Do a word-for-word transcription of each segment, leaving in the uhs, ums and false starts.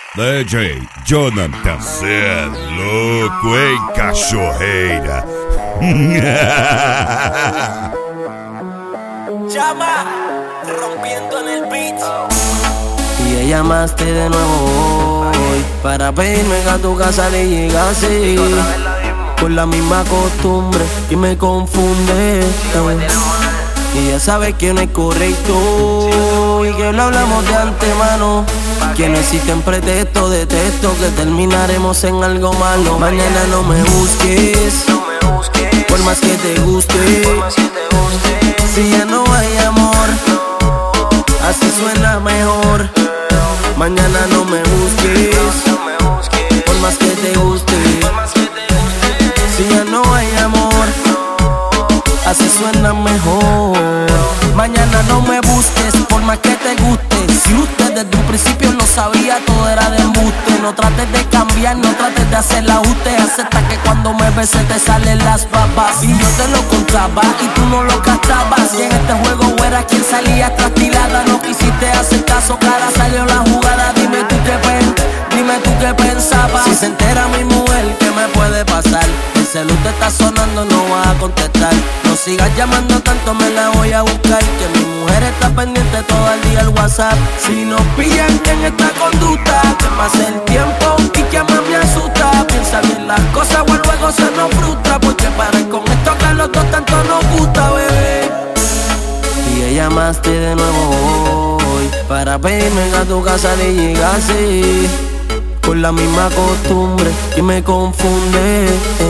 D J Jonathan Zé, louco em Cachoeira. Llama, rompiendo en el beat. Y ella llamaste de nuevo hoy para pedirme que a tu casa le llegase con la misma costumbre y me confunde. Y ya sabes que no es correcto y que lo hablamos de antemano, que no existen pretextos de texto, que terminaremos en algo malo. Mañana no me busques, por más que te guste, si ya no hay amor, así suena mejor. Mañana no me busques, por más que te guste, si ya no hay amor, así suena mejor. Mañana no me busques, por más que te guste. Si usted desde un principio lo sabía, todo era de embuste. No trates de cambiar, no trates de hacer el ajuste. Acepta que cuando me beses te salen las babas. Y yo te lo contaba y tú no lo captabas. Y en este juego eras quien salía trastilada. No quisiste hacer caso, cara, salió la jugada. Dime tú qué pen, dime tú qué pensabas. Si se entera mi mujer, ¿qué me puede pasar? El celu te está sonando, no vas a contestar. No sigas llamando tanto, me la voy a buscar. Que mi mujer está pendiente todo el día el WhatsApp. Si nos pillan en esta conducta, que pase el tiempo y que más me asusta. Piensa bien las cosas o luego se nos frustra. Porque paren con esto que a los dos tanto nos gusta, bebé. Y ella llamaste de nuevo hoy para pedirme que a tu casa le llegase con la misma costumbre y me confunde.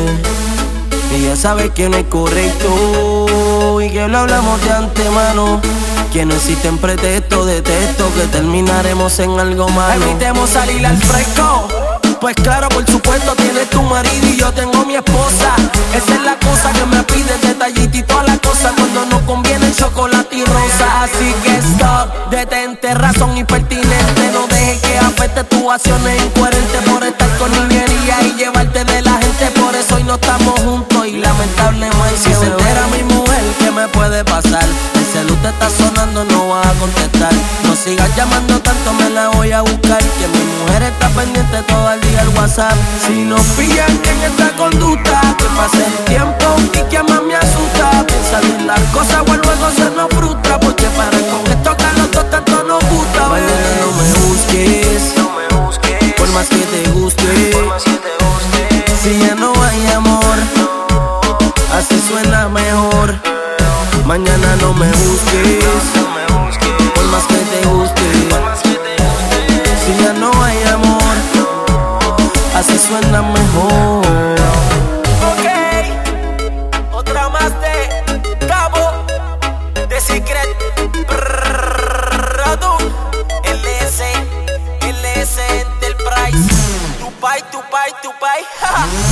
Y ya sabes que no es correcto y que lo hablamos de antemano, que no existen pretextos de texto, que terminaremos en algo malo. Evitemos salir al fresco, pues claro, por supuesto tienes tu marido y yo tengo mi esposa. Esa es la cosa que me pides, detallito y toda la cosa. Cuando no conviene chocolate y rosa. Así que stop, detente, razón impertinente. No dejes que afecte tus acciones incoherentes por estar con niñería y llevarte de la gente. Por eso hoy no estamos juntos y lamentablemente si se entera mi mujer, ¿qué me puede pasar? El celu te está sonando, no vas a contestar. No sigas llamando tanto, me la voy a buscar. Que mi mujer está pendiente todo el día el WhatsApp. Si nos pillan en esta conducta, que pase el tiempo y que más me asusta. Piensa bien las cosas o luego se nos frustra. Porque para con esto que a los dos tanto nos gusta. Mañana no me busques, por más que te guste, si ya no hay amor, así suena mejor. Mañana no me busques, por más que te guste, si ya no hay amor, así suena mejor. Ok, otra más de Cabo, de Secret Product, L S, L S Enterprise, Tupai, Tupai, Tupai,